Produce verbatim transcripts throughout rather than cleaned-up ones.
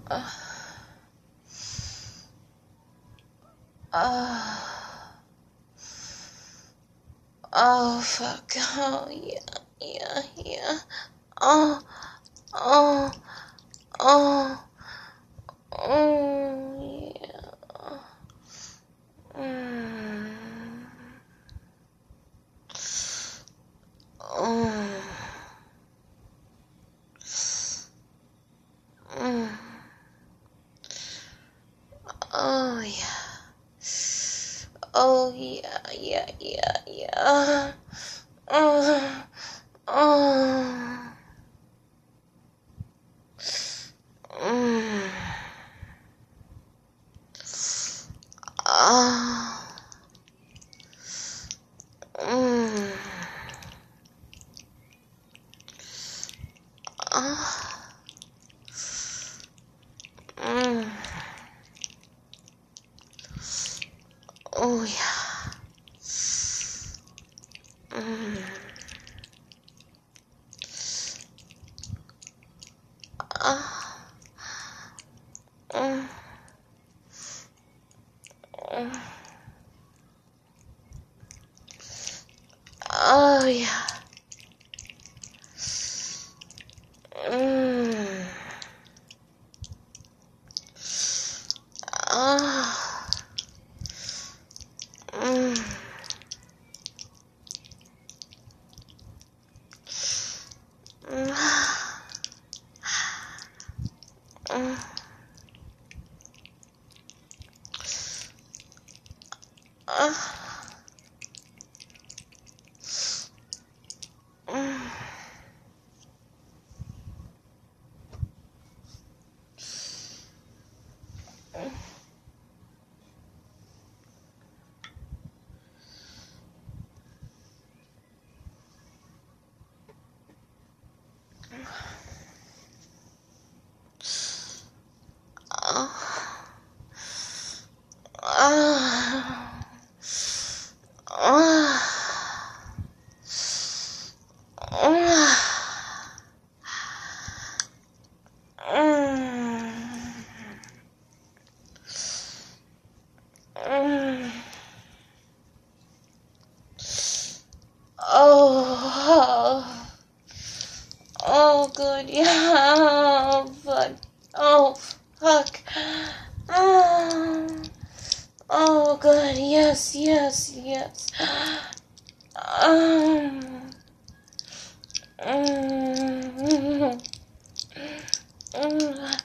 Uh, uh, oh, fuck. Oh, yeah, yeah, yeah. Oh, oh, oh, oh, yeah. Mm. Mm. Mm. Oh, yeah. Oh, yeah, yeah, yeah, yeah. Oh, oh. Mm. Oh. Mm. Oh. Mm. Oh, yeah. Mm. Oh. Mm. Mm. Oh, yeah. Mm. Oh. Mm. Mm. Mm. Oh. Mm. Oh. Oh. Oh. Oh. Mm. Mm. Oh. Oh, good. Yeah. Oh, fuck. Oh, fuck. Oh. Oh, good. Yes, yes, yes. Um. Mm. Mm.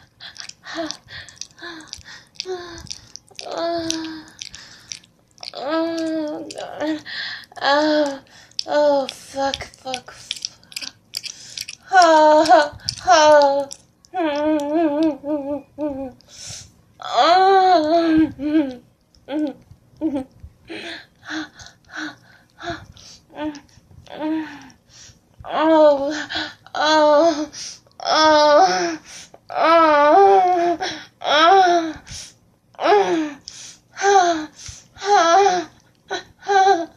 Oh, oh, God. Oh, oh, fuck, fuck, fuck. Oh, oh. Mm. Oh. Mm. Mm. Mm. Mm. Oh, oh, oh, oh, oh, oh, oh, oh,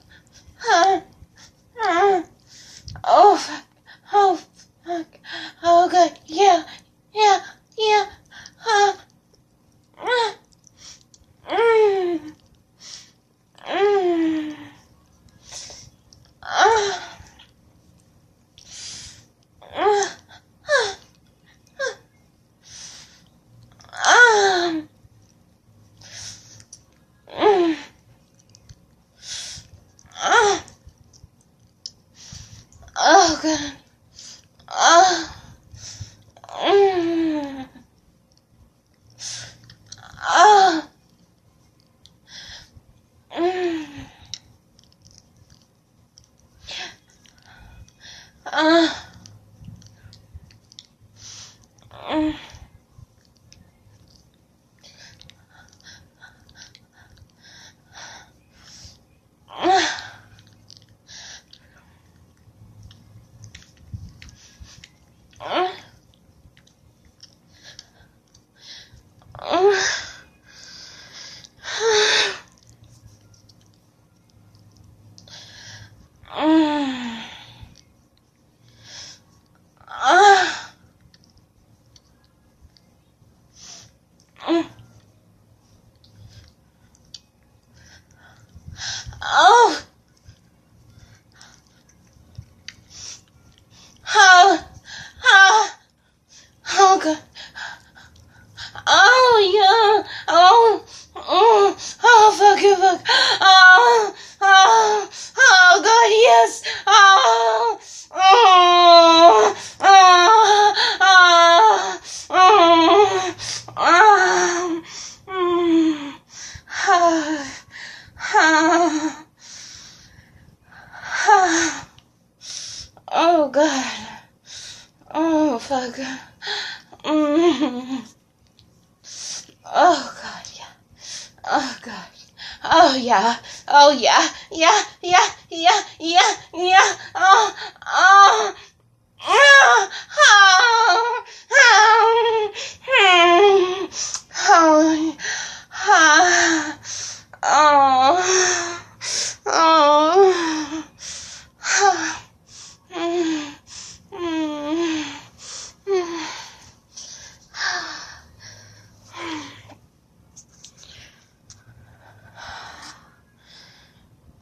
oh, oh, fuck, oh, fuck, oh, good, yeah, yeah, yeah, uh, mm, mm, mm, uh, uh, um, mm, uh, oh, good, oh, mm, oh, mm, uh, mm, uh, uh, uh, mm, uh, Oh, fuck. Mm. Oh, God, yeah. Oh, God. Oh, yeah. Oh, yeah. Yeah, yeah, yeah, yeah, yeah. Oh, oh. Oh, oh, oh, oh, oh, oh.